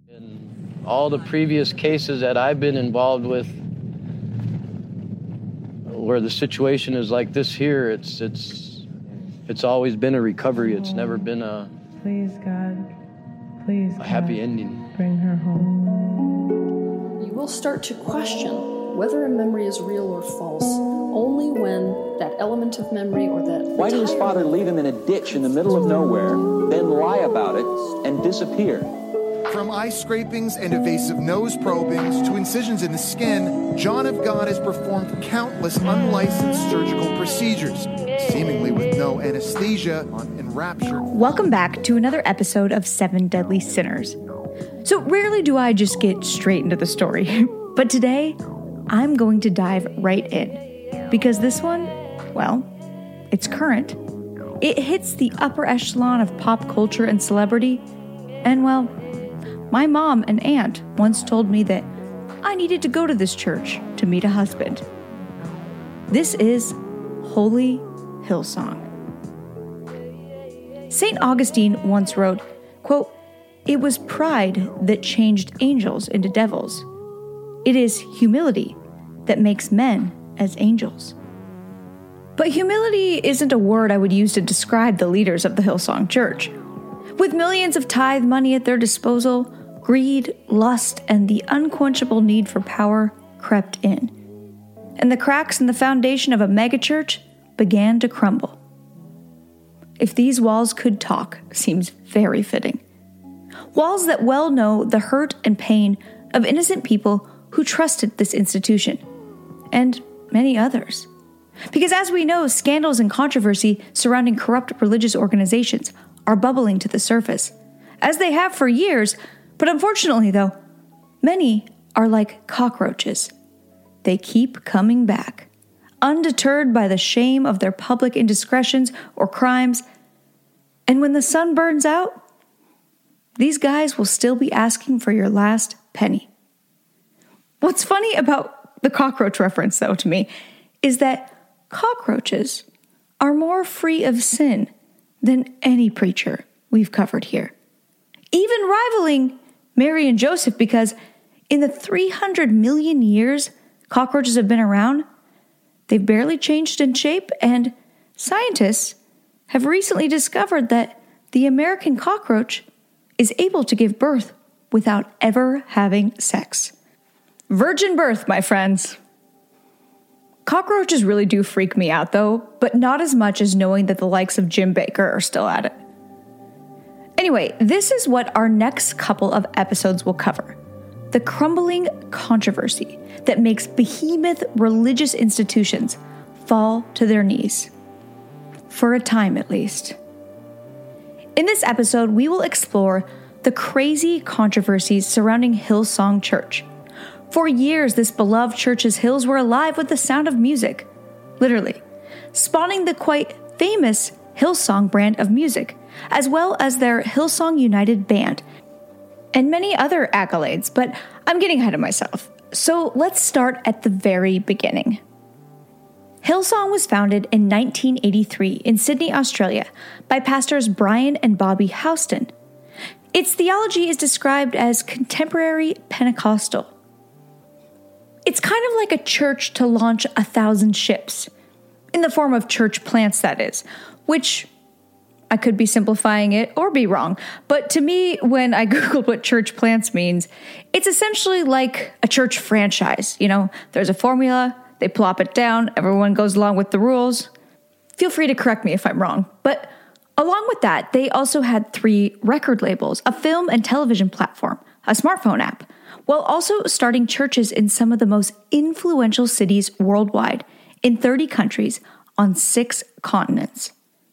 In all the previous cases that I've been involved with, where the situation is like this here, it's always been a recovery. It's never been a happy ending. Bring her home. You will start to question whether a memory is real or false only when that element of memory or that... Why did his father leave him in a ditch in the middle of nowhere, then lie about it, and disappear? From eye scrapings and invasive nose probings to incisions in the skin, John of God has performed countless unlicensed surgical procedures, seemingly with no anesthesia and rapture. Welcome back to another episode of Seven Deadly Sinners. So rarely do I just get straight into the story, but today I'm going to dive right in. Because this one, well, it's current. It hits the upper echelon of pop culture and celebrity. And well, my mom and aunt once told me that I needed to go to this church to meet a husband. This is Holy Hillsong. St. Augustine once wrote, quote, "It was pride that changed angels into devils. It is humility that makes men as angels." But humility isn't a word I would use to describe the leaders of the Hillsong Church. With millions of tithe money at their disposal, greed, lust, and the unquenchable need for power crept in. And the cracks in the foundation of a megachurch began to crumble. If these walls could talk seems very fitting. Walls that well know the hurt and pain of innocent people who trusted this institution, and many others. Because as we know, scandals and controversy surrounding corrupt religious organizations are bubbling to the surface, as they have for years, but unfortunately though, many are like cockroaches. They keep coming back, undeterred by the shame of their public indiscretions or crimes, and when the sun burns out, these guys will still be asking for your last penny. What's funny about the cockroach reference, though, to me, is that cockroaches are more free of sin than any preacher we've covered here. Even rivaling Mary and Joseph, because in the 300 million years cockroaches have been around, they've barely changed in shape, and scientists have recently discovered that the American cockroach is able to give birth without ever having sex. Virgin birth, my friends. Cockroaches really do freak me out, though, but not as much as knowing that the likes of Jim Bakker are still at it. Anyway, this is what our next couple of episodes will cover. The crumbling controversy that makes behemoth religious institutions fall to their knees. For a time, at least. In this episode, we will explore the crazy controversies surrounding Hillsong Church. For years, this beloved church's hills were alive with the sound of music, literally, spawning the quite famous Hillsong brand of music, as well as their Hillsong United band, and many other accolades, but I'm getting ahead of myself. So let's start at the very beginning. Hillsong was founded in 1983 in Sydney, Australia, by pastors Brian and Bobby Houston. Its theology is described as contemporary Pentecostal. It's kind of like a church to launch 1,000 ships, in the form of church plants, that is, which I could be simplifying it or be wrong, but to me, when I Googled what church plants means, it's essentially like a church franchise. You know, there's a formula, they plop it down, everyone goes along with the rules. Feel free to correct me if I'm wrong, but along with that, they also had 3 record labels, a film and television platform, a smartphone app, while also starting churches in some of the most influential cities worldwide, in 30 countries on 6 continents.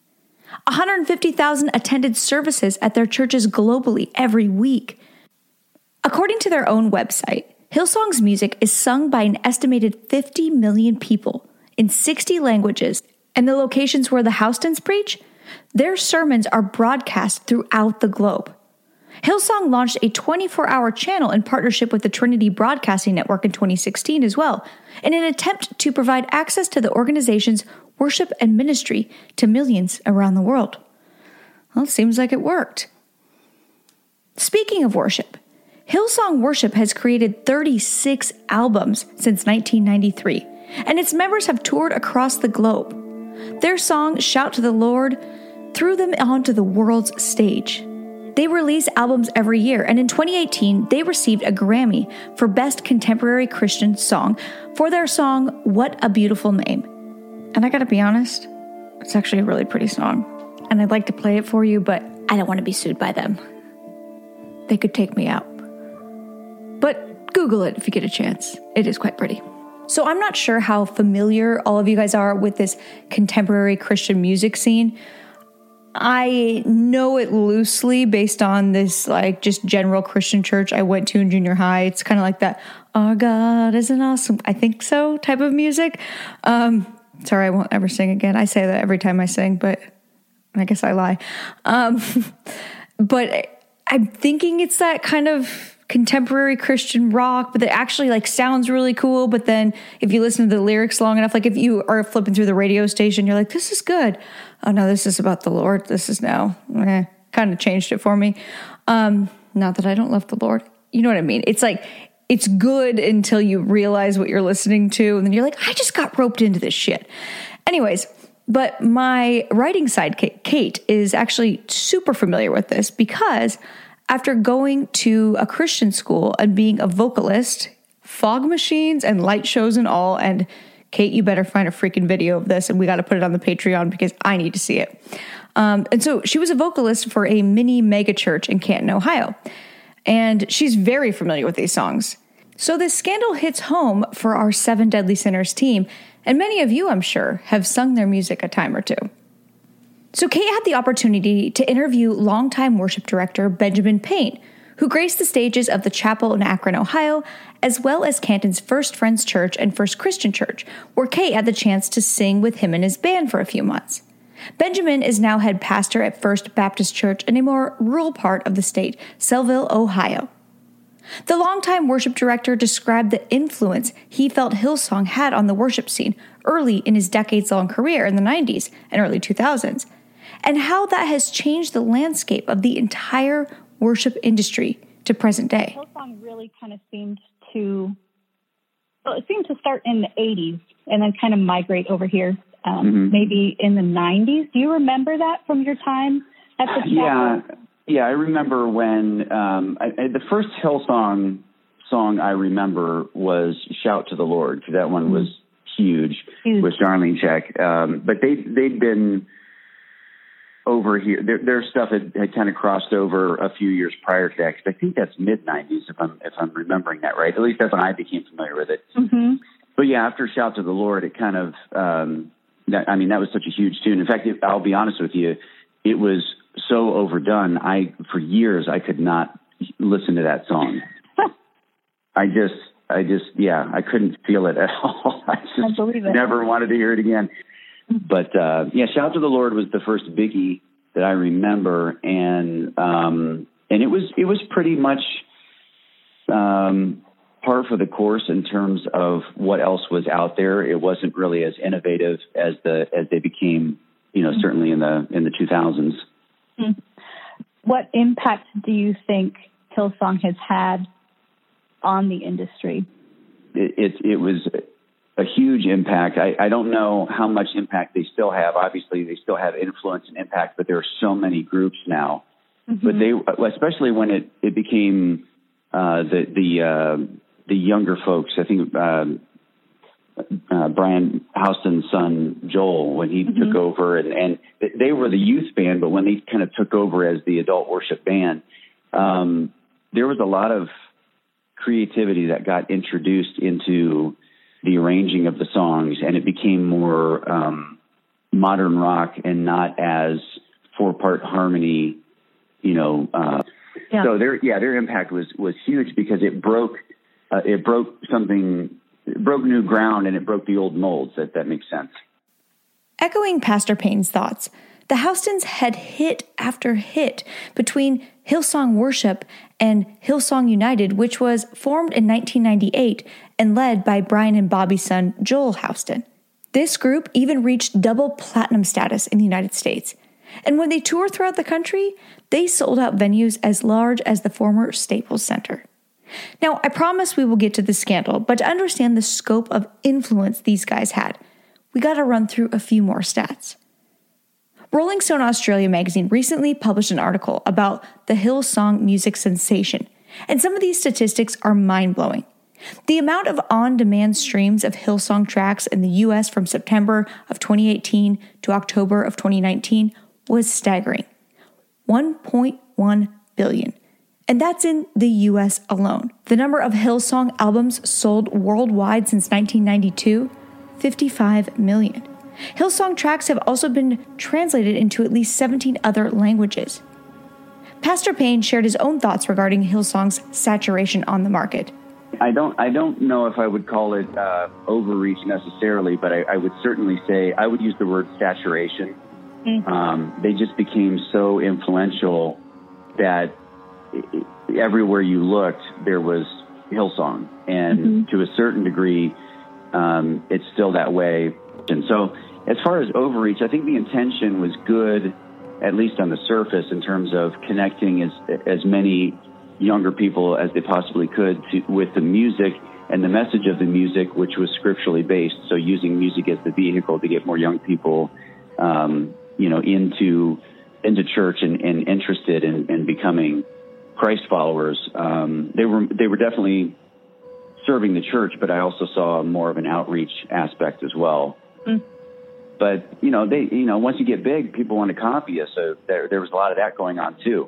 150,000 attended services at their churches globally every week. According to their own website, Hillsong's music is sung by an estimated 50 million people in 60 languages, and the locations where the Houstons preach, their sermons are broadcast throughout the globe. Hillsong launched a 24-hour channel in partnership with the Trinity Broadcasting Network in 2016 as well, in an attempt to provide access to the organization's worship and ministry to millions around the world. Well, it seems like it worked. Speaking of worship, Hillsong Worship has created 36 albums since 1993, and its members have toured across the globe. Their song, Shout to the Lord, threw them onto the world's stage. They release albums every year, and in 2018, they received a Grammy for Best Contemporary Christian Song for their song, What a Beautiful Name. And I gotta be honest, it's actually a really pretty song, and I'd like to play it for you, but I don't want to be sued by them. They could take me out. But Google it if you get a chance. It is quite pretty. So I'm not sure how familiar all of you guys are with this contemporary Christian music scene. I know it loosely based on this just general Christian church I went to in junior high. It's kind of like that, our God is an awesome, I think so, type of music. Sorry, I won't ever sing again. I say that every time I sing, but I guess I lie. But I'm thinking it's that kind of contemporary Christian rock, but it actually sounds really cool. But then if you listen to the lyrics long enough, if you are flipping through the radio station, you're like, this is good. Oh no, this is about the Lord. This is now, kind of changed it for me. Not that I don't love the Lord. You know what I mean? It's it's good until you realize what you're listening to. And then you're like, I just got roped into this shit. Anyways, but my writing sidekick, Kate, is actually super familiar with this because after going to a Christian school and being a vocalist, fog machines and light shows and all, and Kate, you better find a freaking video of this and we got to put it on the Patreon because I need to see it. And so she was a vocalist for a mini mega church in Canton, Ohio. And she's very familiar with these songs. So this scandal hits home for our Seven Deadly Sinners team, and many of you, I'm sure, have sung their music a time or two. So Kate had the opportunity to interview longtime worship director Benjamin Payne, who graced the stages of the chapel in Akron, Ohio, as well as Canton's First Friends Church and First Christian Church, where Kate had the chance to sing with him and his band for a few months. Benjamin is now head pastor at First Baptist Church in a more rural part of the state, Sellville, Ohio. The longtime worship director described the influence he felt Hillsong had on the worship scene early in his decades-long career in the 90s and early 2000s, and how that has changed the landscape of the entire worship industry to present day. Hillsong really kind of seemed to start in the 80s and then kind of migrate over here, maybe in the 90s. Do you remember that from your time at the chapel? Yeah, I remember when the first Hillsong song I remember was Shout to the Lord, because that one was huge with Darlene Check. But they'd been over here. Their stuff had kind of crossed over a few years prior to that, because I think that's mid-90s, if I'm remembering that right. At least that's when I became familiar with it. Mm-hmm. But yeah, after Shout to the Lord, it kind of, that was such a huge tune. In fact, I'll be honest with you, it was so overdone. For years, I could not listen to that song. I couldn't feel it at all. I never wanted to hear it again. But Shout to the Lord was the first biggie that I remember, and it was pretty much par for the course in terms of what else was out there. It wasn't really as innovative as they became, certainly in the 2000s. What impact do you think Hillsong has had on the industry? It was a huge impact. I don't know how much impact they still have. Obviously, they still have influence and impact, but there are so many groups now. Mm-hmm. But especially when it became the younger folks. I think Brian Houston's son Joel, when he took over, and they were the youth band, but when they kind of took over as the adult worship band, there was a lot of creativity that got introduced into the arranging of the songs, and it became more modern rock and not as 4-part harmony, So their impact was huge, because it broke new ground, and it broke the old molds, if that makes sense. Echoing Pastor Payne's thoughts, the Houstons had hit after hit between Hillsong Worship and Hillsong United, which was formed in 1998 and led by Brian and Bobby's son, Joel Houston. This group even reached double platinum status in the United States. And when they toured throughout the country, they sold out venues as large as the former Staples Center. Now, I promise we will get to the scandal, but to understand the scope of influence these guys had, we gotta run through a few more stats. Rolling Stone Australia magazine recently published an article about the Hillsong music sensation, and some of these statistics are mind-blowing. The amount of on-demand streams of Hillsong tracks in the US from September of 2018 to October of 2019 was staggering. 1.1 billion. And that's in the US alone. The number of Hillsong albums sold worldwide since 1992, 55 million. Hillsong tracks have also been translated into at least 17 other languages. Pastor Payne shared his own thoughts regarding Hillsong's saturation on the market. I don't know if I would call it overreach necessarily, but I would certainly say I would use the word saturation. Mm-hmm. They just became so influential that everywhere you looked, there was Hillsong. And to a certain degree, it's still that way. And so as far as overreach, I think the intention was good, at least on the surface, in terms of connecting as many younger people as they possibly could with the music and the message of the music, which was scripturally based. So using music as the vehicle to get more young people, into church and interested in becoming Christ followers. They were definitely serving the church, but I also saw more of an outreach aspect as well. But once you get big, people want to copy you. So there was a lot of that going on too.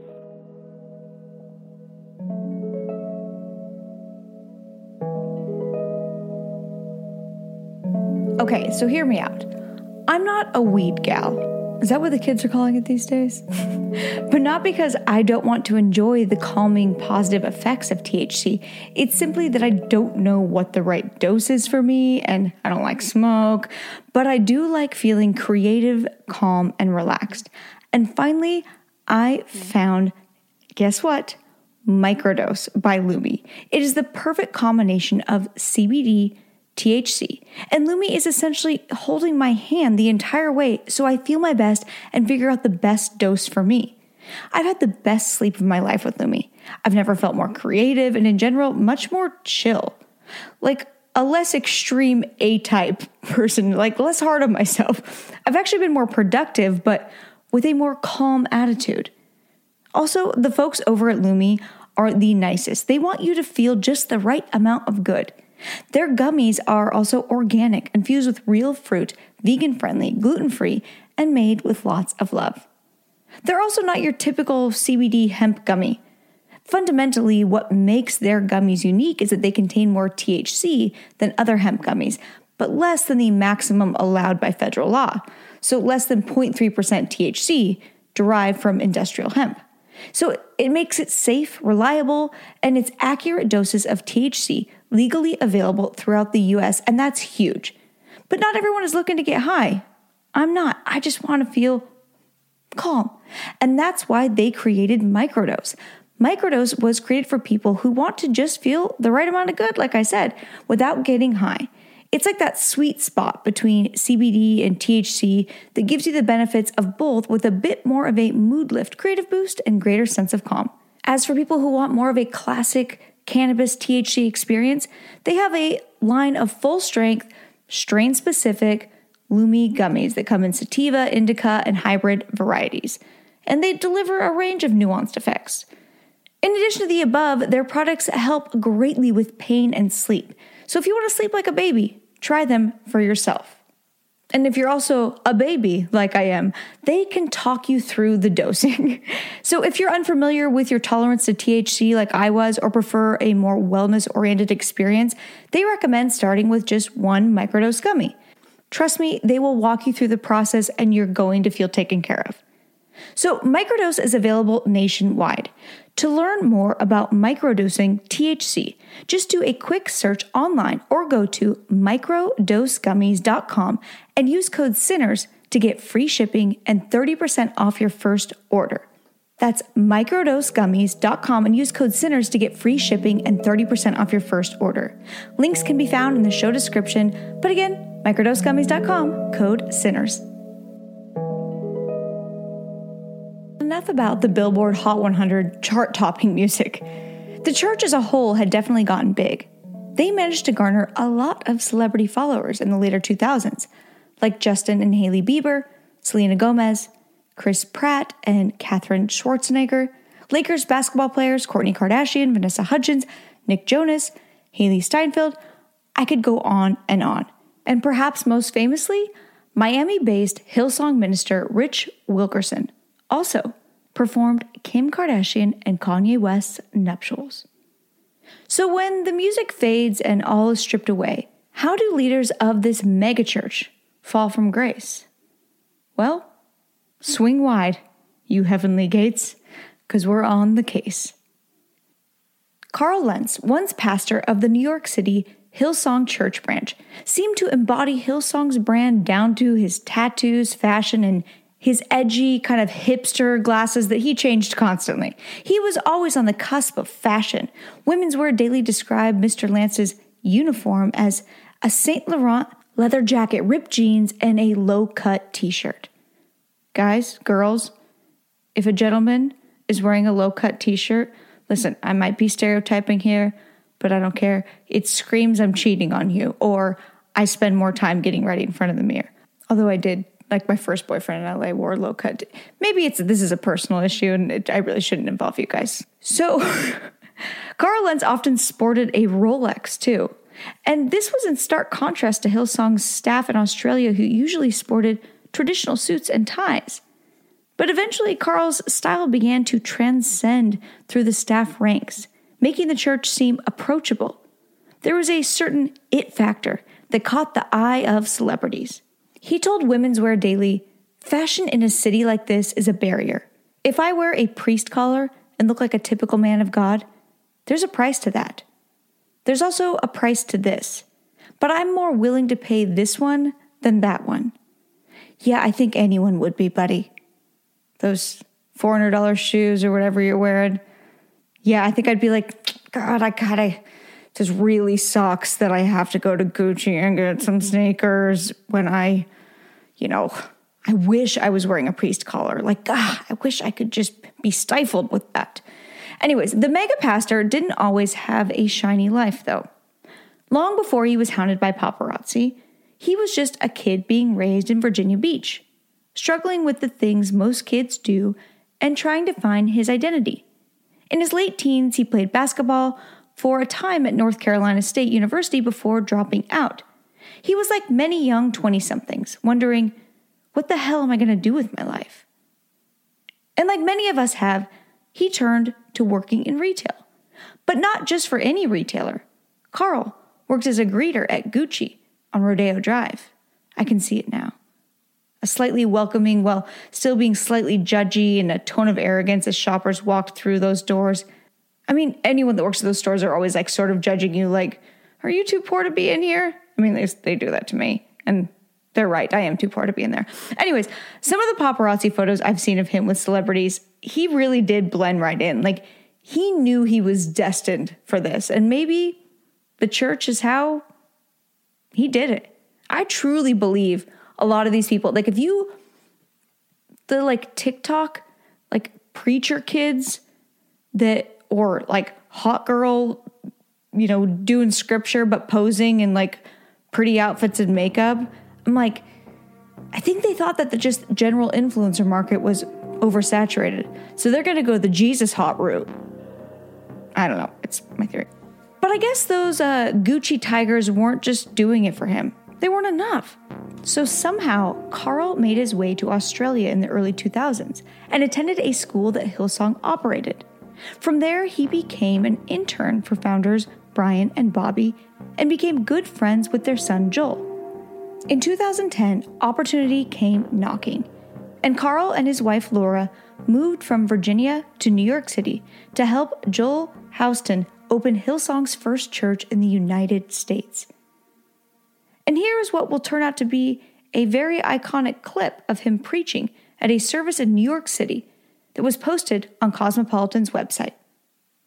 Okay, so hear me out. I'm not a weed gal. Is that what the kids are calling it these days? But not because I don't want to enjoy the calming, positive effects of THC. It's simply that I don't know what the right dose is for me, and I don't like smoke, but I do like feeling creative, calm, and relaxed. And finally, I found, guess what? Microdose by Lumi. It is the perfect combination of CBD, THC, and Lumi is essentially holding my hand the entire way so I feel my best and figure out the best dose for me. I've had the best sleep of my life with Lumi. I've never felt more creative and in general much more chill. Like a less extreme A-type person, like less hard on myself. I've actually been more productive, but with a more calm attitude. Also, the folks over at Lumi are the nicest. They want you to feel just the right amount of good. Their gummies are also organic, infused with real fruit, vegan-friendly, gluten-free, and made with lots of love. They're also not your typical CBD hemp gummy. Fundamentally, what makes their gummies unique is that they contain more THC than other hemp gummies, but less than the maximum allowed by federal law, so less than 0.3% THC derived from industrial hemp. So it makes it safe, reliable, and it's accurate doses of THC legally available throughout the US, and that's huge. But not everyone is looking to get high. I'm not. I just want to feel calm. And that's why they created Microdose. Microdose was created for people who want to just feel the right amount of good, like I said, without getting high. It's like that sweet spot between CBD and THC that gives you the benefits of both with a bit more of a mood lift, creative boost, and greater sense of calm. As for people who want more of a classic cannabis THC experience, they have a line of full-strength, strain-specific Lumi gummies that come in sativa, indica, and hybrid varieties, and they deliver a range of nuanced effects. In addition to the above, their products help greatly with pain and sleep. So if you want to sleep like a baby, try them for yourself. And if you're also a baby like I am, they can talk you through the dosing. So if you're unfamiliar with your tolerance to THC like I was, or prefer a more wellness-oriented experience, they recommend starting with just one microdose gummy. Trust me, they will walk you through the process and you're going to feel taken care of. So Microdose is available nationwide. To learn more about microdosing THC, just do a quick search online or go to microdosegummies.com and use code SINNERS to get free shipping and 30% off your first order. That's microdosegummies.com and use code SINNERS to get free shipping and 30% off your first order. Links can be found in the show description, but again, microdosegummies.com, code SINNERS. Enough about the Billboard Hot 100 chart-topping music. The church as a whole had definitely gotten big. They managed to garner a lot of celebrity followers in the later 2000s, like Justin and Hailey Bieber, Selena Gomez, Chris Pratt and Katherine Schwarzenegger, Lakers basketball players Kourtney Kardashian, Vanessa Hudgens, Nick Jonas, Haley Steinfeld. I could go on. And perhaps most famously, Miami-based Hillsong minister Rich Wilkerson also performed Kim Kardashian and Kanye West's nuptials. So when the music fades and all is stripped away, how do leaders of this megachurch fall from grace? Well, swing wide, you heavenly gates, because we're on the case. Carl Lentz, once pastor of the New York City Hillsong Church branch, seemed to embody Hillsong's brand down to his tattoos, fashion, and his edgy kind of hipster glasses that he changed constantly. He was always on the cusp of fashion. Women's Wear Daily described Mr. Lance's uniform as a Saint Laurent leather jacket, ripped jeans, and a low-cut t-shirt. Guys, girls, if a gentleman is wearing a low-cut t-shirt, listen, I might be stereotyping here, but I don't care. It screams I'm cheating on you, or I spend more time getting ready in front of the mirror. Although I did, like my first boyfriend in LA wore low-cut. Maybe this is a personal issue, and I really shouldn't involve you guys. So, Carl Lentz often sported a Rolex, too. And this was in stark contrast to Hillsong's staff in Australia, who usually sported traditional suits and ties. But eventually, Carl's style began to transcend through the staff ranks, making the church seem approachable. There was a certain it factor that caught the eye of celebrities. He told Women's Wear Daily, "Fashion in a city like this is a barrier. If I wear a priest collar and look like a typical man of God, there's a price to that. There's also a price to this, but I'm more willing to pay this one than that one." Yeah, I think anyone would be, buddy. Those $400 shoes or whatever you're wearing. Yeah, I think I'd be like, God, this really sucks that I have to go to Gucci and get some sneakers when I wish I was wearing a priest collar. Like, I wish I could just be stifled with that. Anyways, the mega pastor didn't always have a shiny life, though. Long before he was hounded by paparazzi, he was just a kid being raised in Virginia Beach, struggling with the things most kids do and trying to find his identity. In his late teens, he played basketball for a time at North Carolina State University before dropping out. He was like many young 20-somethings, wondering, what the hell am I going to do with my life? And like many of us have, he turned to working in retail. But not just for any retailer. Carl worked as a greeter at Gucci on Rodeo Drive. I can see it now. A slightly welcoming, while still being slightly judgy, and a tone of arrogance as shoppers walked through those doors. I mean, anyone that works at those stores are always like sort of judging you, like, are you too poor to be in here? I mean, they do that to me, and they're right. I am too poor to be in there. Anyways, some of the paparazzi photos I've seen of him with celebrities, he really did blend right in. Like, he knew he was destined for this, and maybe the church is how he did it. I truly believe a lot of these people, like the like TikTok, like preacher kids that, or like hot girl, doing scripture, but posing in like pretty outfits and makeup. I'm like, I think they thought that the just general influencer market was oversaturated. So they're going to go the Jesus hot route. I don't know. It's my theory. But I guess those Gucci tigers weren't just doing it for him. They weren't enough. So somehow, Carl made his way to Australia in the early 2000s and attended a school that Hillsong operated. From there, he became an intern for founders Brian and Bobby and became good friends with their son Joel. In 2010, opportunity came knocking, and Carl and his wife Laura moved from Virginia to New York City to help Joel Houston open Hillsong's first church in the United States. And here is what will turn out to be a very iconic clip of him preaching at a service in New York City that was posted on Cosmopolitan's website.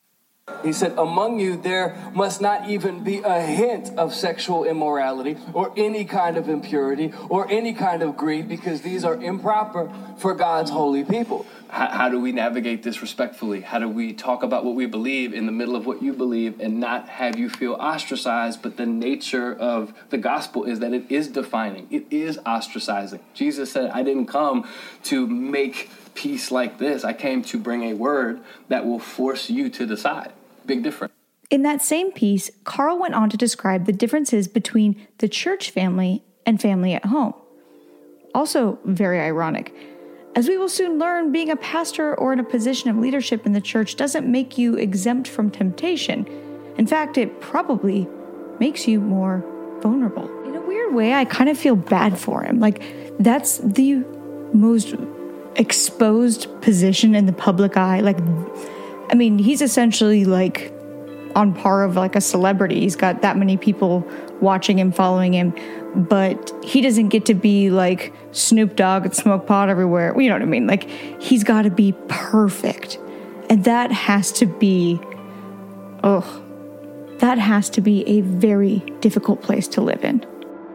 He said, among you there must not even be a hint of sexual immorality or any kind of impurity or any kind of greed, because these are improper for God's holy people. How do we navigate this respectfully? How do we talk about what we believe in the middle of what you believe and not have you feel ostracized? But the nature of the gospel is that it is defining. It is ostracizing. Jesus said, I didn't come to make peace like this. I came to bring a word that will force you to decide. Big difference. In that same piece, Carl went on to describe the differences between the church family and family at home. Also very ironic. As we will soon learn, being a pastor or in a position of leadership in the church doesn't make you exempt from temptation. In fact, it probably makes you more vulnerable. In a weird way, I kind of feel bad for him. Like, that's the most exposed position in the public eye. Like, I mean, he's essentially like on par of like a celebrity. He's got that many people watching him, following him, but he doesn't get to be like Snoop Dogg and smoke pot everywhere. You know what I mean? Like, he's got to be perfect. And that has to be, that has to be a very difficult place to live in.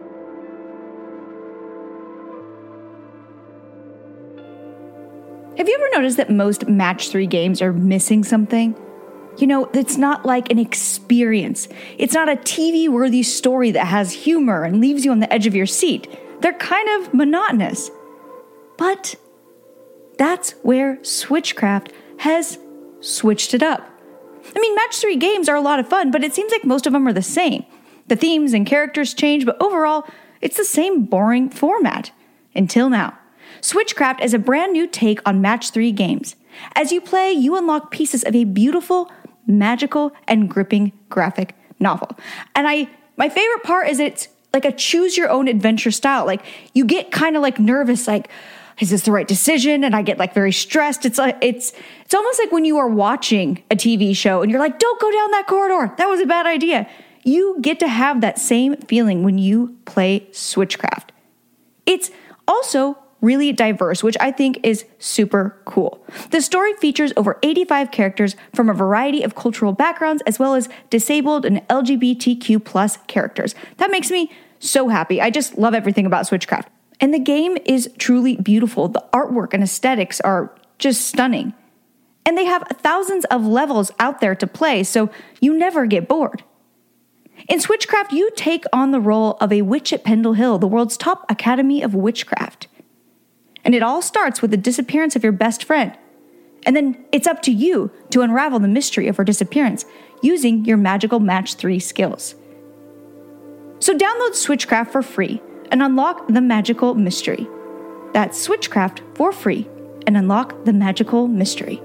Have you ever noticed that most Match 3 games are missing something? You know, it's not like an experience. It's not a TV-worthy story that has humor and leaves you on the edge of your seat. They're kind of monotonous. But that's where Switchcraft has switched it up. I mean, Match 3 games are a lot of fun, but it seems like most of them are the same. The themes and characters change, but overall, it's the same boring format. Until now. Switchcraft is a brand new take on Match 3 games. As you play, you unlock pieces of a beautiful, magical, and gripping graphic novel. And my favorite part is it's like a choose-your-own-adventure style. Like, you get kind of like nervous, like, is this the right decision? And I get like very stressed. It's almost like when you are watching a TV show and you're like, don't go down that corridor. That was a bad idea. You get to have that same feeling when you play Switchcraft. It's also really diverse, which I think is super cool. The story features over 85 characters from a variety of cultural backgrounds, as well as disabled and LGBTQ+ characters. That makes me so happy. I just love everything about Switchcraft. And the game is truly beautiful. The artwork and aesthetics are just stunning. And they have thousands of levels out there to play, so you never get bored. In Switchcraft, you take on the role of a witch at Pendle Hill, the world's top academy of witchcraft. And it all starts with the disappearance of your best friend. And then it's up to you to unravel the mystery of her disappearance using your magical Match 3 skills. So download Switchcraft for free and unlock the magical mystery. That's Switchcraft for free and unlock the magical mystery.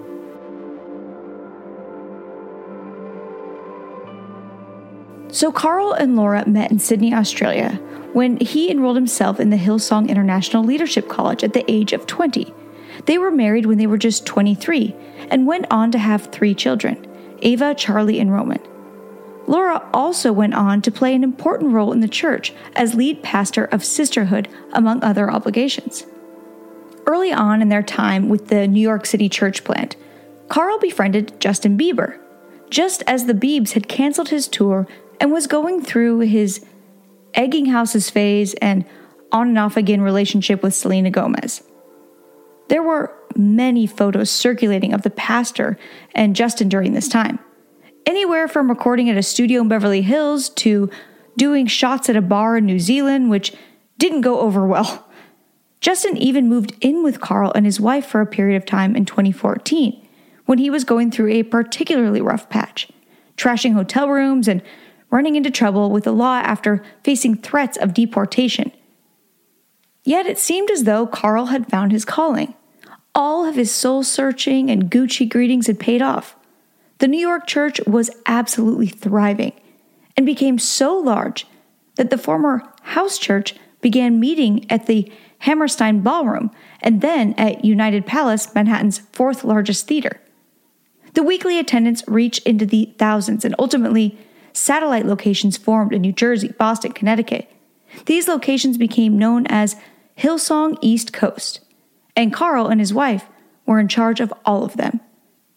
So Carl and Laura met in Sydney, Australia, when he enrolled himself in the Hillsong International Leadership College at the age of 20. They were married when they were just 23 and went on to have 3 children, Ava, Charlie, and Roman. Laura also went on to play an important role in the church as lead pastor of Sisterhood, among other obligations. Early on in their time with the New York City church plant, Carl befriended Justin Bieber, just as the Biebs had canceled his tour and was going through his egging houses phase and on and off again relationship with Selena Gomez. There were many photos circulating of the pastor and Justin during this time. Anywhere from recording at a studio in Beverly Hills to doing shots at a bar in New Zealand, which didn't go over well. Justin even moved in with Carl and his wife for a period of time in 2014, when he was going through a particularly rough patch, trashing hotel rooms and running into trouble with the law after facing threats of deportation. Yet it seemed as though Carl had found his calling. All of his soul-searching and Gucci greetings had paid off. The New York church was absolutely thriving and became so large that the former house church began meeting at the Hammerstein Ballroom and then at United Palace, Manhattan's 4th largest theater. The weekly attendance reached into the thousands, and ultimately, satellite locations formed in New Jersey, Boston, Connecticut. These locations became known as Hillsong East Coast, and Carl and his wife were in charge of all of them.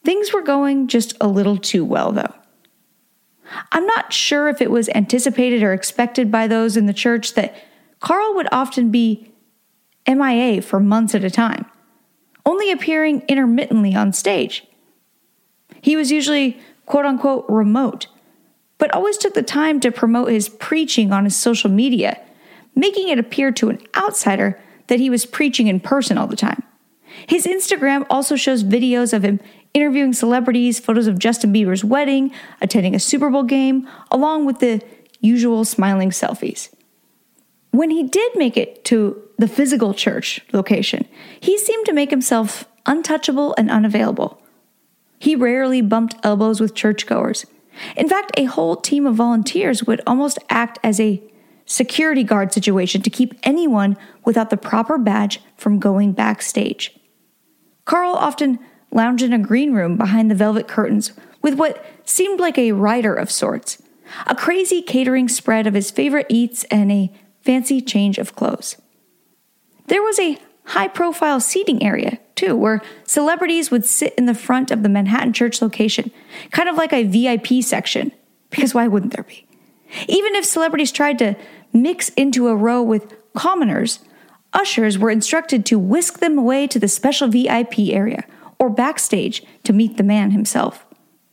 Things were going just a little too well, though. I'm not sure if it was anticipated or expected by those in the church that Carl would often be MIA for months at a time, only appearing intermittently on stage. He was usually quote-unquote remote, but always took the time to promote his preaching on his social media, making it appear to an outsider that he was preaching in person all the time. His Instagram also shows videos of him interviewing celebrities, photos of Justin Bieber's wedding, attending a Super Bowl game, along with the usual smiling selfies. When he did make it to the physical church location, he seemed to make himself untouchable and unavailable. He rarely bumped elbows with churchgoers. In fact, a whole team of volunteers would almost act as a security guard situation to keep anyone without the proper badge from going backstage. Carl often lounged in a green room behind the velvet curtains with what seemed like a rider of sorts, a crazy catering spread of his favorite eats and a fancy change of clothes. There was a high-profile seating area, too, where celebrities would sit in the front of the Manhattan Church location, kind of like a VIP section, because why wouldn't there be? Even if celebrities tried to mix into a row with commoners, ushers were instructed to whisk them away to the special VIP area or backstage to meet the man himself.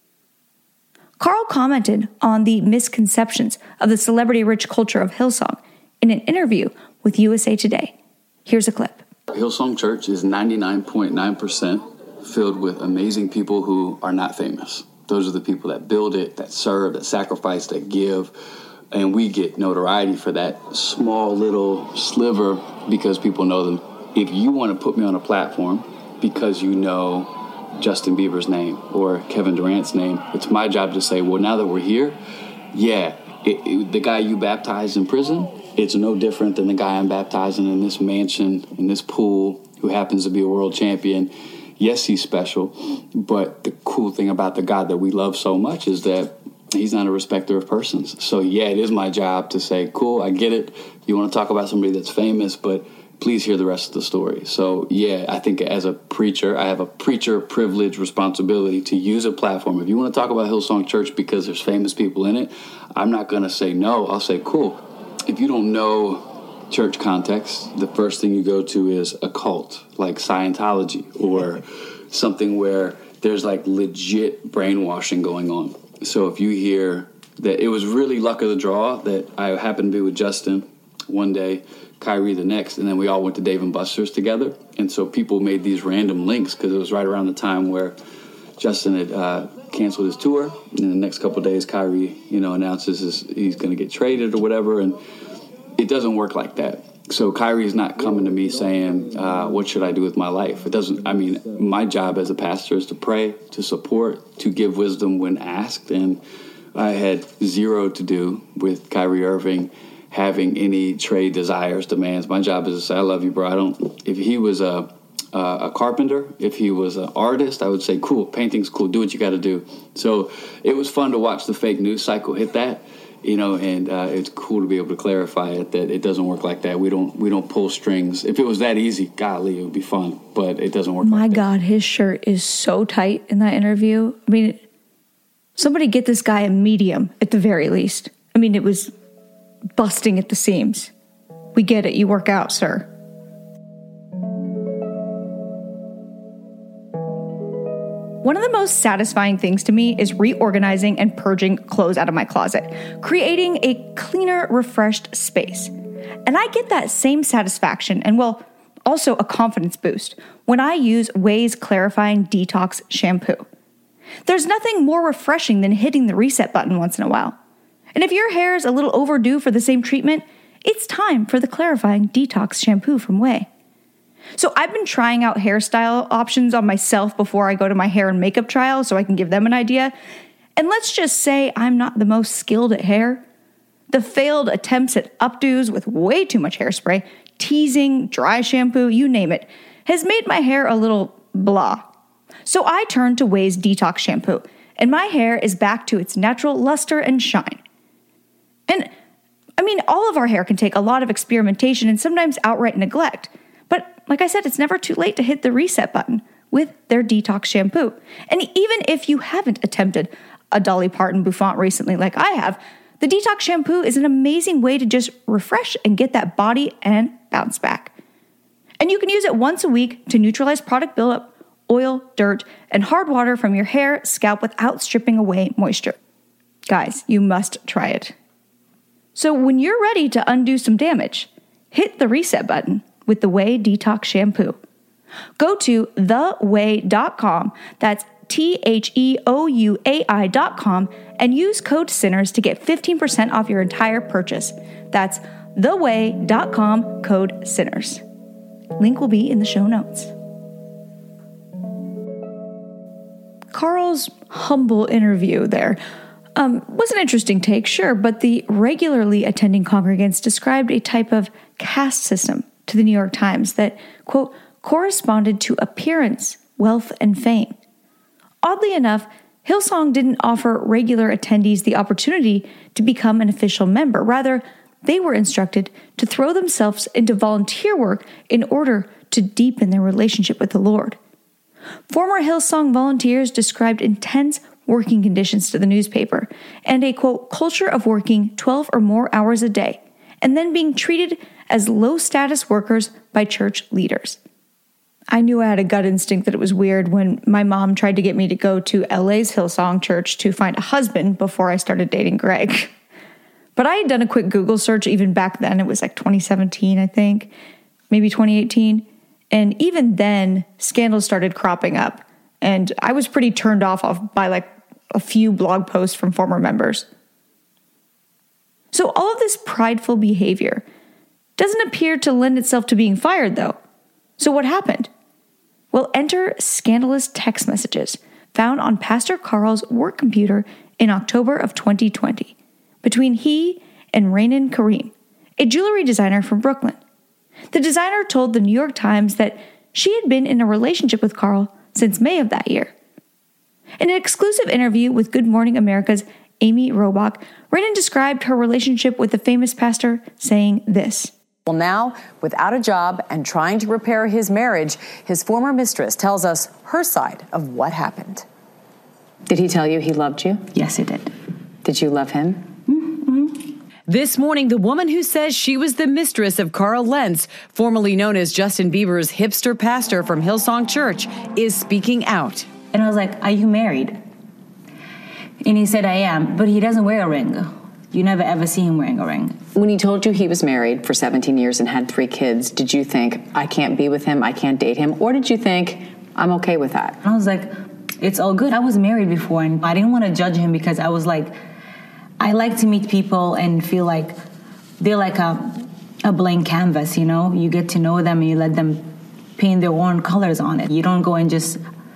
Carl commented on the misconceptions of the celebrity-rich culture of Hillsong in an interview with USA Today. Here's a clip. Hillsong Church is 99.9% filled with amazing people who are not famous. Those are the people that build it, that serve, that sacrifice, that give. And we get notoriety for that small little sliver because people know them. If you want to put me on a platform because you know Justin Bieber's name or Kevin Durant's name, it's my job to say, well, now that we're here, the guy you baptized in prison, it's no different than the guy I'm baptizing in this mansion, in this pool, who happens to be a world champion. Yes, he's special, but the cool thing about the God that we love so much is that he's not a respecter of persons. So, it is my job to say, cool, I get it. You want to talk about somebody that's famous, but please hear the rest of the story. So, I think as a preacher, I have a preacher privilege responsibility to use a platform. If you want to talk about Hillsong Church because there's famous people in it, I'm not going to say no. I'll say, cool. If you don't know church context, the first thing you go to is a cult like Scientology or something where there's like legit brainwashing going on. So if you hear that, it was really luck of the draw that I happened to be with Justin one day, Kyrie the next, and then we all went to Dave & Buster's together. And so people made these random links because it was right around the time where Justin had canceled his tour. And in the next couple of days, Kyrie, announces he's going to get traded or whatever. And it doesn't work like that. So Kyrie's not coming to me saying, what should I do with my life? It doesn't. I mean, my job as a pastor is to pray, to support, to give wisdom when asked. And I had zero to do with Kyrie Irving having any trade desires, demands. My job is to say, I love you, bro. If he was a carpenter, if he was an artist, I would say, cool, painting's cool, do what you got to do. So it was fun to watch the fake news cycle hit that. And it's cool to be able to clarify it, that it doesn't work like that. We don't pull strings. If it was that easy, golly, it would be fun, but it doesn't work like that. My God, his shirt is so tight in that interview. I mean, somebody get this guy a medium at the very least. I mean, it was busting at the seams. We get it. You work out, sir. One of the most satisfying things to me is reorganizing and purging clothes out of my closet, creating a cleaner, refreshed space. And I get that same satisfaction and, also a confidence boost when I use Ouai's Clarifying Detox Shampoo. There's nothing more refreshing than hitting the reset button once in a while. And if your hair is a little overdue for the same treatment, it's time for the Clarifying Detox Shampoo from Ouai. So I've been trying out hairstyle options on myself before I go to my hair and makeup trial so I can give them an idea. And let's just say I'm not the most skilled at hair. The failed attempts at updos with way too much hairspray, teasing, dry shampoo, you name it, has made my hair a little blah. So I turned to Ouai's Detox Shampoo, and my hair is back to its natural luster and shine. And, all of our hair can take a lot of experimentation and sometimes outright neglect. But like I said, it's never too late to hit the reset button. with their detox shampoo. And even if you haven't attempted a Dolly Parton bouffant recently like I have, the detox shampoo is an amazing way to just refresh and get that body and bounce back. And you can use it once a week to neutralize product buildup, oil, dirt, and hard water from your hair, scalp without stripping away moisture. Guys, you must try it. So when you're ready to undo some damage, hit the reset button with the Ouai Detox Shampoo. Go to theouai.com, that's THEOUAI.com, and use code SINNERS to get 15% off your entire purchase. That's theouai.com, code SINNERS. Link will be in the show notes. Carl's humble interview there was an interesting take, sure, but the regularly attending congregants described a type of caste system to the New York Times that, quote, corresponded to appearance, wealth, and fame. Oddly enough, Hillsong didn't offer regular attendees the opportunity to become an official member. Rather, they were instructed to throw themselves into volunteer work in order to deepen their relationship with the Lord. Former Hillsong volunteers described intense working conditions to the newspaper and a, quote, culture of working 12 or more hours a day and then being treated as low-status workers by church leaders. I knew I had a gut instinct that it was weird when my mom tried to get me to go to LA's Hillsong Church to find a husband before I started dating Greg. But I had done a quick Google search even back then. It was like 2017, I think, maybe 2018. And even then, scandals started cropping up. And I was pretty turned off by like a few blog posts from former members. So all of this prideful behavior doesn't appear to lend itself to being fired, though. So what happened? Well, enter scandalous text messages found on Pastor Carl's work computer in October of 2020 between he and Raanan Karim, a jewelry designer from Brooklyn. The designer told the New York Times that she had been in a relationship with Carl since May of that year. In an exclusive interview with Good Morning America's Amy Robach, Raanan described her relationship with the famous pastor, saying this. Well, now, without a job and trying to repair his marriage, his former mistress tells us her side of what happened. Did he tell you he loved you? Yes, he did. Did you love him? Mm-hmm. This morning, the woman who says she was the mistress of Carl Lentz, formerly known as Justin Bieber's hipster pastor from Hillsong Church, is speaking out. And I was like, are you married? And he said, I am, but he doesn't wear a ring. You never ever see him wearing a ring. When he told you he was married for 17 years and had 3 kids, did you think, I can't be with him, I can't date him? Or did you think, I'm okay with that? I was like, it's all good. I was married before, and I didn't want to judge him because I was like, I like to meet people and feel like they're like a blank canvas, you know? You get to know them and you let them paint their own colors on it. You don't go and just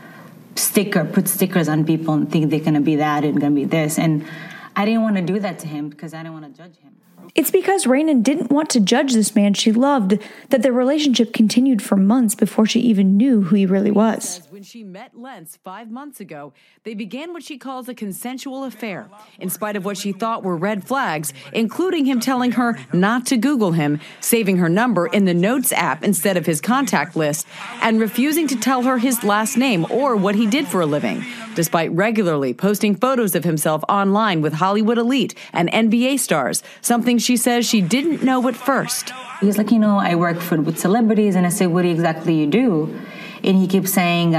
put stickers on people and think they're going to be that and going to be this. And I didn't want to do that to him because I didn't want to judge him. It's because Raanan didn't want to judge this man she loved that their relationship continued for months before she even knew who he really was. When she met Lentz 5 months ago, they began what she calls a consensual affair, in spite of what she thought were red flags, including him telling her not to Google him, saving her number in the Notes app instead of his contact list, and refusing to tell her his last name or what he did for a living, despite regularly posting photos of himself online with Hollywood elite and NBA stars, something she says she didn't know at first. He's like, I work with celebrities, and I say, what exactly you do? And he keeps saying,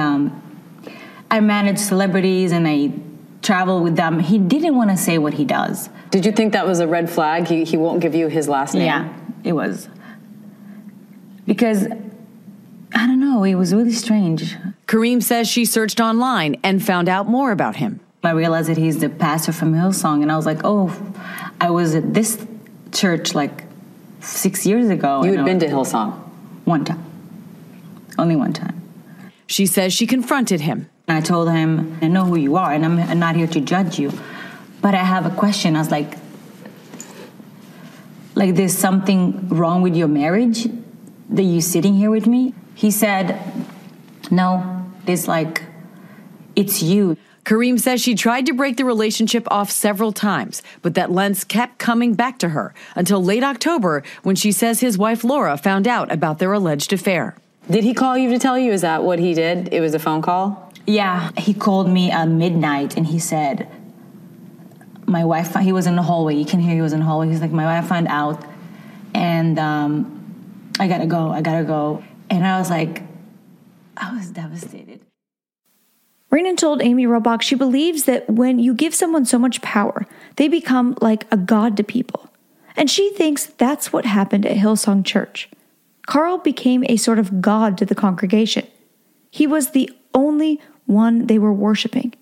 I manage celebrities and I travel with them. He didn't want to say what he does. Did you think that was a red flag? He won't give you his last name? Yeah, it was. Because, I don't know, it was really strange. Karim says she searched online and found out more about him. I realized that he's the pastor from Hillsong, and I was like, oh, I was at this church like 6 years ago. You had been to Hillsong? One time. Only one time. She says she confronted him. I told him, I know who you are, and I'm not here to judge you, but I have a question. I was like there's something wrong with your marriage that you're sitting here with me? He said, no, it's you. Karim says she tried to break the relationship off several times, but that Lentz kept coming back to her until late October when she says his wife Laura found out about their alleged affair. Did he call you to tell you? Is that what he did? It was a phone call? Yeah, he called me at midnight and he said, my wife, he was in the hallway. You can hear he was in the hallway. He's like, my wife found out and I gotta go. And I was like, I was devastated. Renan told Amy Robach she believes that when you give someone so much power, they become like a god to people. And she thinks that's what happened at Hillsong Church. Carl became a sort of god to the congregation. He was the only one they were worshiping.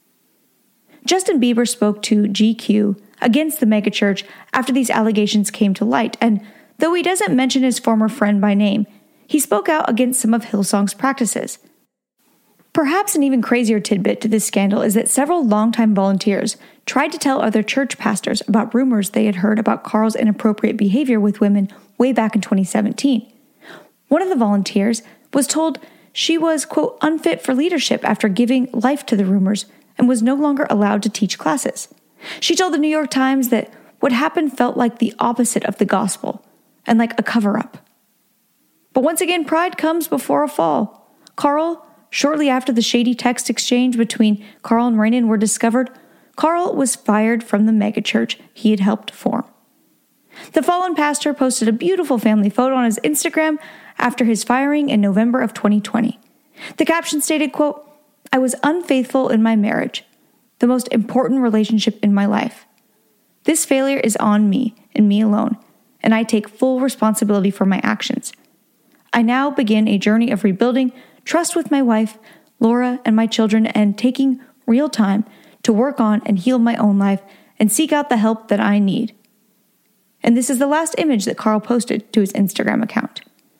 Justin Bieber spoke to GQ against the megachurch after these allegations came to light, and though he doesn't mention his former friend by name, he spoke out against some of Hillsong's practices. Perhaps an even crazier tidbit to this scandal is that several longtime volunteers tried to tell other church pastors about rumors they had heard about Carl's inappropriate behavior with women way back in 2017. One of the volunteers was told she was, quote, unfit for leadership after giving life to the rumors and was no longer allowed to teach classes. She told the New York Times that what happened felt like the opposite of the gospel and like a cover-up. But once again, pride comes before a fall. Carl, shortly after the shady text exchange between Carl and Renan were discovered, Carl was fired from the megachurch he had helped form. The fallen pastor posted a beautiful family photo on his Instagram after his firing in November of 2020. The caption stated, quote, I was unfaithful in my marriage, the most important relationship in my life. This failure is on me and me alone, and I take full responsibility for my actions. I now begin a journey of rebuilding trust with my wife, Laura, and my children, and taking real time to work on and heal my own life and seek out the help that I need. And this is the last image that Carl posted to his Instagram account.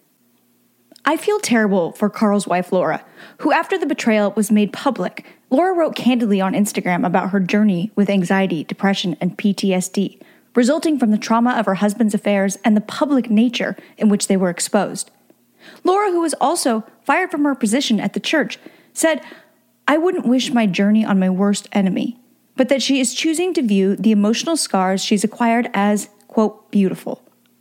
I feel terrible for Carl's wife, Laura, who after the betrayal was made public, Laura wrote candidly on Instagram about her journey with anxiety, depression, and PTSD, resulting from the trauma of her husband's affairs and the public nature in which they were exposed. Laura, who was also fired from her position at the church, said, I wouldn't wish my journey on my worst enemy, but that she is choosing to view the emotional scars she's acquired as, quote, beautiful.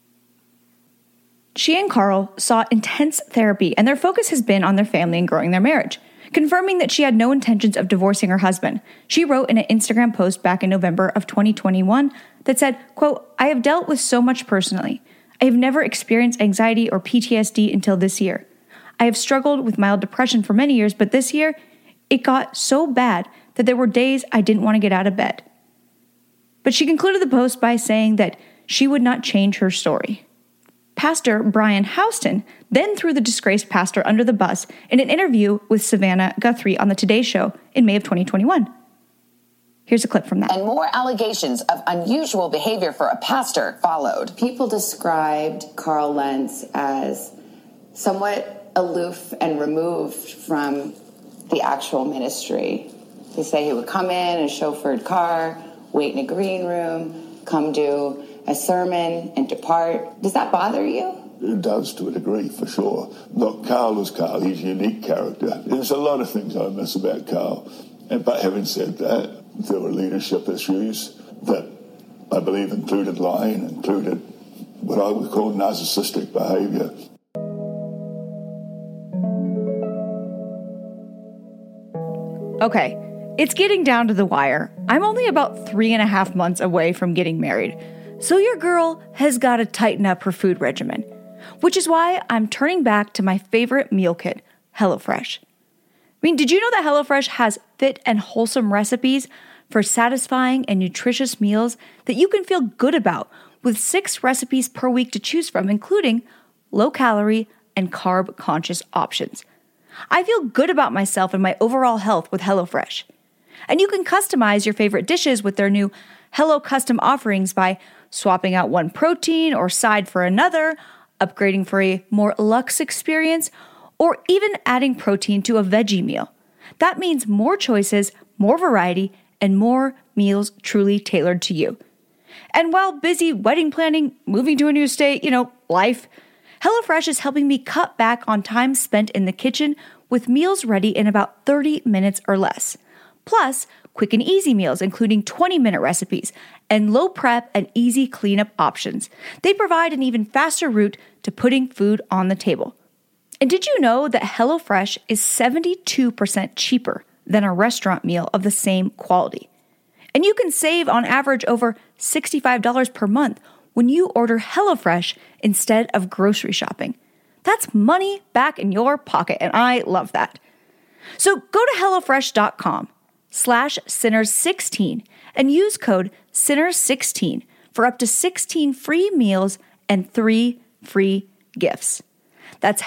She and Carl sought intense therapy, and their focus has been on their family and growing their marriage. Confirming that she had no intentions of divorcing her husband, she wrote in an Instagram post back in November of 2021 that said, quote, I have dealt with so much personally. I have never experienced anxiety or PTSD until this year. I have struggled with mild depression for many years, but this year, it got so bad that there were days I didn't want to get out of bed. But she concluded the post by saying that she would not change her story. Pastor Brian Houston then threw the disgraced pastor under the bus in an interview with Savannah Guthrie on the Today Show in May of 2021. Here's a clip from that. And more allegations of unusual behavior for a pastor followed. People described Carl Lentz as somewhat aloof and removed from the actual ministry. They say he would come in a chauffeured car, wait in a green room, come do a sermon and depart. Does that bother you? It does to a degree, for sure. Look, Carl was Carl. He's a unique character. There's a lot of things I miss about Carl. But having said that, there were leadership issues that I believe included lying, included what I would call narcissistic behavior. Okay, it's getting down to the wire. I'm only about 3.5 months away from getting married. So your girl has got to tighten up her food regimen, which is why I'm turning back to my favorite meal kit, HelloFresh. I mean, did you know that HelloFresh has fit and wholesome recipes for satisfying and nutritious meals that you can feel good about with 6 recipes per week to choose from, including low-calorie and carb-conscious options? I feel good about myself and my overall health with HelloFresh. And you can customize your favorite dishes with their new Hello Custom offerings by swapping out one protein or side for another, upgrading for a more luxe experience, or even adding protein to a veggie meal. That means more choices, more variety, and more meals truly tailored to you. And while busy wedding planning, moving to a new state, life, HelloFresh is helping me cut back on time spent in the kitchen with meals ready in about 30 minutes or less. Plus, quick and easy meals, including 20-minute recipes and low prep and easy cleanup options. They provide an even faster route to putting food on the table. And did you know that HelloFresh is 72% cheaper than a restaurant meal of the same quality? And you can save on average over $65 per month when you order HelloFresh instead of grocery shopping. That's money back in your pocket, and I love that. So go to HelloFresh.com/Sinners16 and use code Sinners16 for up to 16 free meals and 3 free gifts. That's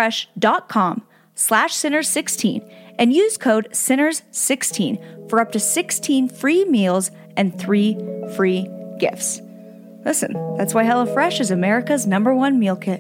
HelloFresh.com/Sinners16 and use code Sinners16 for up to 16 free meals and 3 free gifts. Listen, that's why HelloFresh is America's #1 meal kit.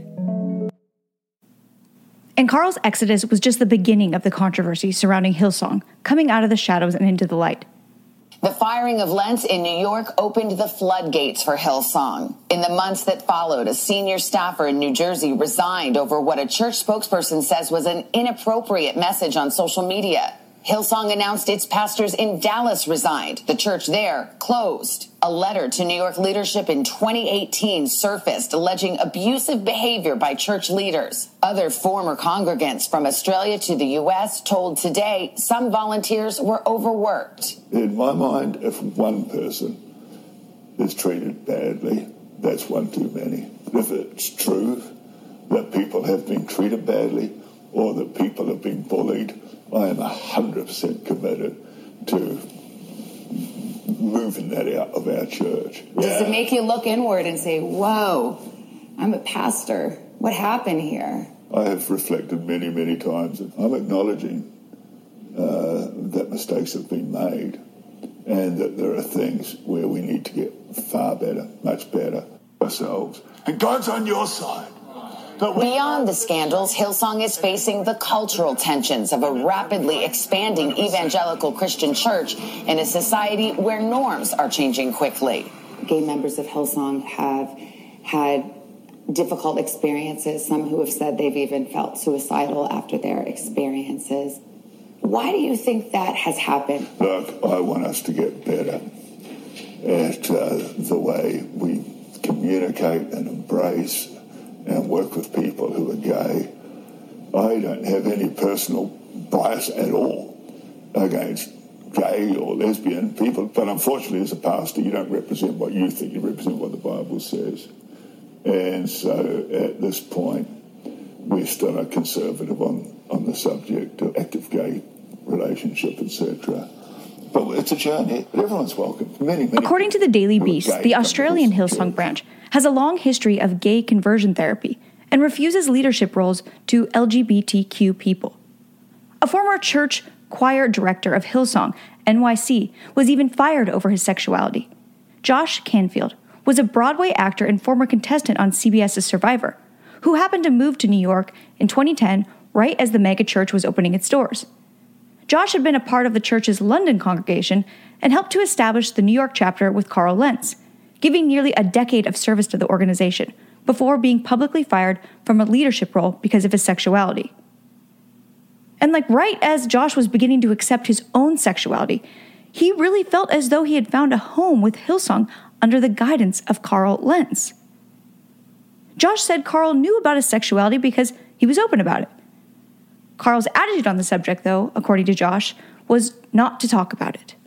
And Carl's exodus was just the beginning of the controversy surrounding Hillsong, coming out of the shadows and into the light. The firing of Lentz in New York opened the floodgates for Hillsong. In the months that followed, a senior staffer in New Jersey resigned over what a church spokesperson says was an inappropriate message on social media. Hillsong announced its pastors in Dallas resigned. The church there closed. A letter to New York leadership in 2018 surfaced alleging abusive behavior by church leaders. Other former congregants from Australia to the U.S. told Today some volunteers were overworked. In my mind, if one person is treated badly, that's one too many. If it's true that people have been treated badly or that people have been bullied, I am 100% committed to moving that out of our church. Does it make you look inward and say, whoa, I'm a pastor. What happened here? I have reflected many, many times. I'm acknowledging that mistakes have been made and that there are things where we need to get far better, much better ourselves. And God's on your side. Beyond the scandals, Hillsong is facing the cultural tensions of a rapidly expanding evangelical Christian church in a society where norms are changing quickly. Gay members of Hillsong have had difficult experiences, some who have said they've even felt suicidal after their experiences. Why do you think that has happened? Look, I want us to get better at the way we communicate and embrace and work with people who are gay. I don't have any personal bias at all against gay or lesbian people, but unfortunately as a pastor you don't represent what you think, you represent what the Bible says. And so at this point we're still a conservative on the subject of active gay relationship, etc. But it's a journey. Everyone's welcome. According to the Daily Beast, the Australian Hillsong branch has a long history of gay conversion therapy and refuses leadership roles to LGBTQ people. A former church choir director of Hillsong, NYC, was even fired over his sexuality. Josh Canfield was a Broadway actor and former contestant on CBS's Survivor, who happened to move to New York in 2010 right as the megachurch was opening its doors. Josh had been a part of the church's London congregation and helped to establish the New York chapter with Carl Lentz, giving nearly a decade of service to the organization before being publicly fired from a leadership role because of his sexuality. And right as Josh was beginning to accept his own sexuality, he really felt as though he had found a home with Hillsong under the guidance of Carl Lentz. Josh said Carl knew about his sexuality because he was open about it. Carl's attitude on the subject, though, according to Josh, was not to talk about it.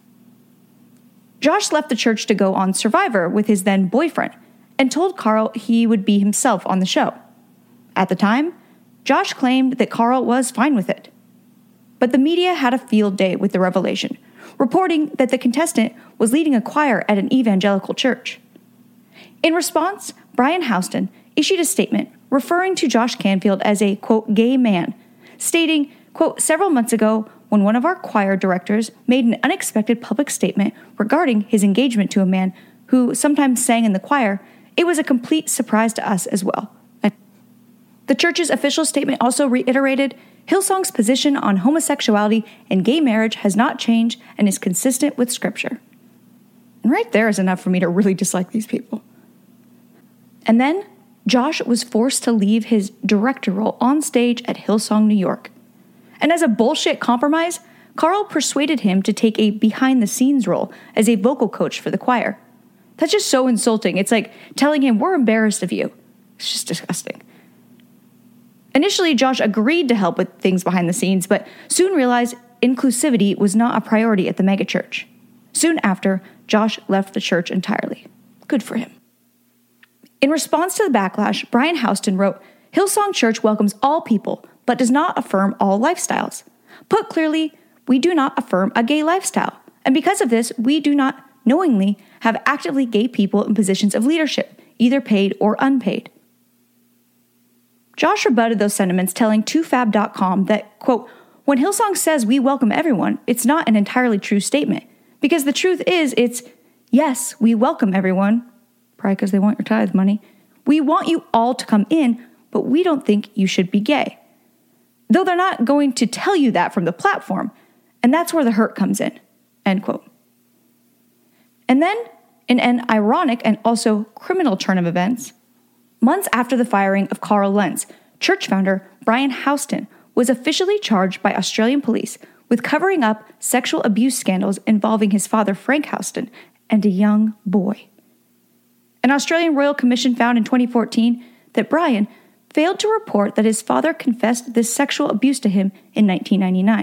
Josh left the church to go on Survivor with his then boyfriend and told Carl he would be himself on the show. At the time, Josh claimed that Carl was fine with it. But the media had a field day with the revelation, reporting that the contestant was leading a choir at an evangelical church. In response, Brian Houston issued a statement referring to Josh Canfield as a, quote, gay man, stating, quote, several months ago, when one of our choir directors made an unexpected public statement regarding his engagement to a man who sometimes sang in the choir, it was a complete surprise to us as well. The church's official statement also reiterated, Hillsong's position on homosexuality and gay marriage has not changed and is consistent with Scripture. And right there is enough for me to really dislike these people. And then Josh was forced to leave his director role on stage at Hillsong, New York. And as a bullshit compromise, Carl persuaded him to take a behind-the-scenes role as a vocal coach for the choir. That's just so insulting. It's like telling him, we're embarrassed of you. It's just disgusting. Initially, Josh agreed to help with things behind the scenes, but soon realized inclusivity was not a priority at the megachurch. Soon after, Josh left the church entirely. Good for him. In response to the backlash, Brian Houston wrote, "Hillsong Church welcomes all people, but does not affirm all lifestyles. Put clearly, we do not affirm a gay lifestyle, and because of this, we do not knowingly have actively gay people in positions of leadership, either paid or unpaid." Josh rebutted those sentiments, telling 2fab.com that, quote, "When Hillsong says we welcome everyone, it's not an entirely true statement, because the truth is it's, yes, we welcome everyone," probably because they want your tithe money. "We want you all to come in, but we don't think you should be gay." Though they're not going to tell you that from the platform, and that's where the hurt comes in, end quote. And then, in an ironic and also criminal turn of events, months after the firing of Carl Lentz, church founder Brian Houston was officially charged by Australian police with covering up sexual abuse scandals involving his father Frank Houston and a young boy. An Australian Royal Commission found in 2014 that Brian failed to report that his father confessed this sexual abuse to him in 1999.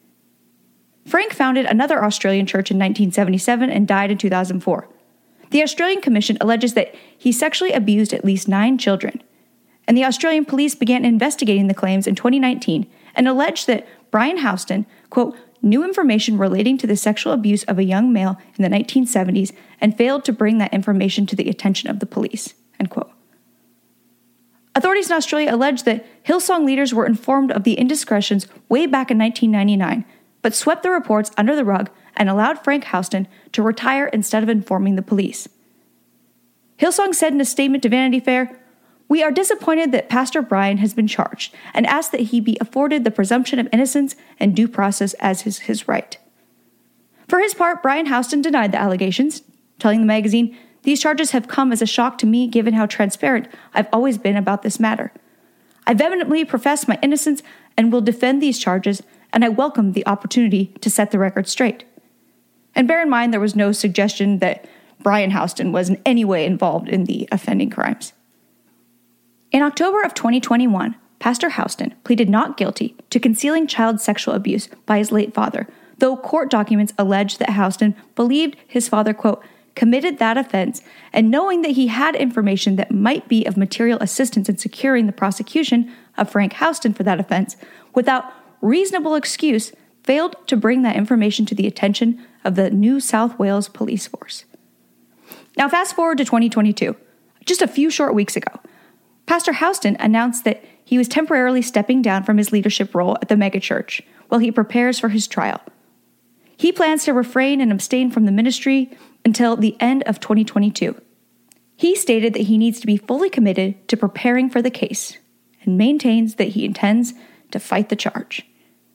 Frank founded another Australian church in 1977 and died in 2004. The Australian Commission alleges that he sexually abused at least 9 children, and the Australian police began investigating the claims in 2019 and alleged that Brian Houston, quote, "knew information relating to the sexual abuse of a young male in the 1970s and failed to bring that information to the attention of the police," end quote. Authorities in Australia allege that Hillsong leaders were informed of the indiscretions way back in 1999, but swept the reports under the rug and allowed Frank Houston to retire instead of informing the police. Hillsong said in a statement to Vanity Fair, "We are disappointed that Pastor Brian has been charged and ask that he be afforded the presumption of innocence and due process as is his right." For his part, Brian Houston denied the allegations, telling the magazine, "These charges have come as a shock to me given how transparent I've always been about this matter. I vehemently profess my innocence and will defend these charges, and I welcome the opportunity to set the record straight." And bear in mind, there was no suggestion that Brian Houston was in any way involved in the offending crimes. In October of 2021, Pastor Houston pleaded not guilty to concealing child sexual abuse by his late father, though court documents allege that Houston believed his father, quote, "committed that offense, and knowing that he had information that might be of material assistance in securing the prosecution of Frank Houston for that offense, without reasonable excuse, failed to bring that information to the attention of the New South Wales Police Force." Now fast forward to 2022, just a few short weeks ago. Pastor Houston announced that he was temporarily stepping down from his leadership role at the megachurch while he prepares for his trial. He plans to refrain and abstain from the ministry until the end of 2022. He stated that he needs to be fully committed to preparing for the case and maintains that he intends to fight the charge.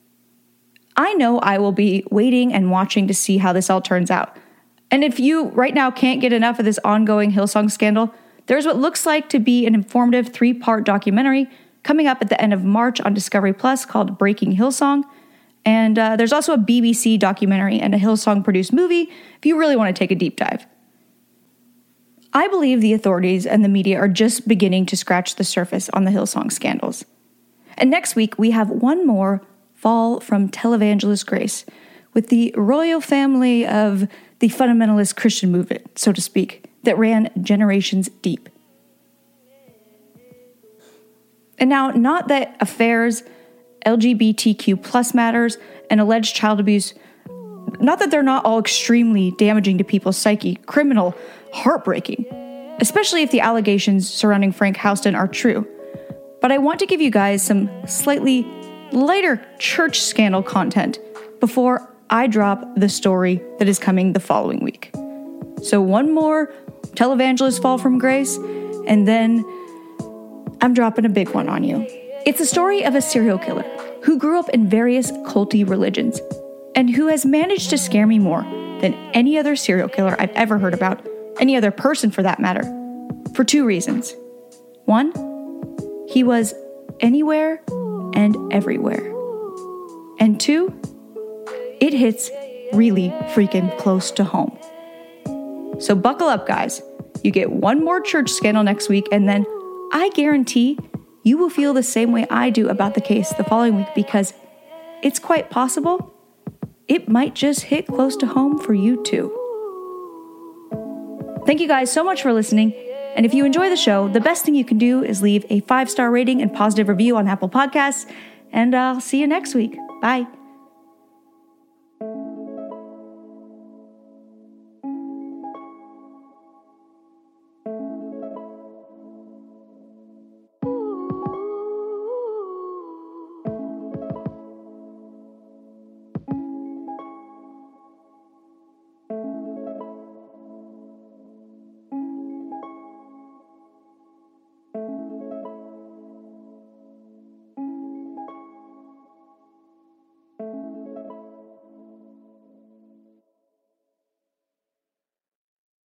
I know I will be waiting and watching to see how this all turns out. And if you right now can't get enough of this ongoing Hillsong scandal, there's what looks like to be an informative 3-part documentary coming up at the end of March on Discovery Plus called Breaking Hillsong. And there's also a BBC documentary and a Hillsong-produced movie if you really want to take a deep dive. I believe the authorities and the media are just beginning to scratch the surface on the Hillsong scandals. And next week, we have one more fall from televangelist grace with the royal family of the fundamentalist Christian movement, so to speak, that ran generations deep. And now, not that affairs, LGBTQ plus matters, and alleged child abuse, not that they're not all extremely damaging to people's psyche, criminal, heartbreaking, especially if the allegations surrounding Frank Houston are true. But I want to give you guys some slightly lighter church scandal content before I drop the story that is coming the following week. So one more televangelist fall from grace, and then I'm dropping a big one on you. It's a story of a serial killer who grew up in various culty religions and who has managed to scare me more than any other serial killer I've ever heard about, any other person for that matter, for 2 reasons. 1, he was anywhere and everywhere. And 2, it hits really freaking close to home. So buckle up, guys. You get one more church scandal next week, and then I guarantee you will feel the same way I do about the case the following week, because it's quite possible it might just hit close to home for you too. Thank you guys so much for listening. And if you enjoy the show, the best thing you can do is leave a 5-star rating and positive review on Apple Podcasts. And I'll see you next week. Bye.